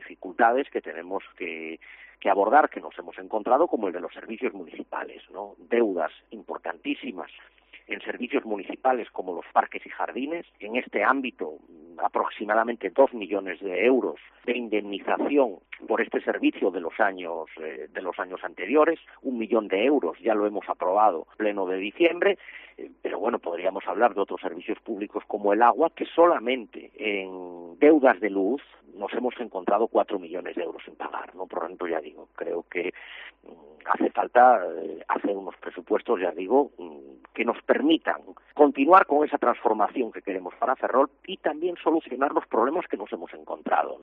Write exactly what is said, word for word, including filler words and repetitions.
dificultades que tenemos que, que abordar, que nos hemos encontrado, como el de los servicios municipales, ¿no? Deudas importantísimas en servicios municipales como los parques y jardines. En este ámbito, aproximadamente dos millones de euros de indemnización por este servicio de los años eh, de los años anteriores. Un millón de euros ya lo hemos aprobado pleno de diciembre, eh, pero bueno, podríamos hablar de otros servicios públicos como el agua, que solamente en deudas de luz nos hemos encontrado cuatro millones de euros sin pagar, ¿no? Por lo tanto, ya digo, creo que mm, hace falta eh, hacer unos presupuestos, ya digo, mm, que nos permitan continuar con esa transformación que queremos para Ferrol y también solucionar los problemas que nos hemos encontrado.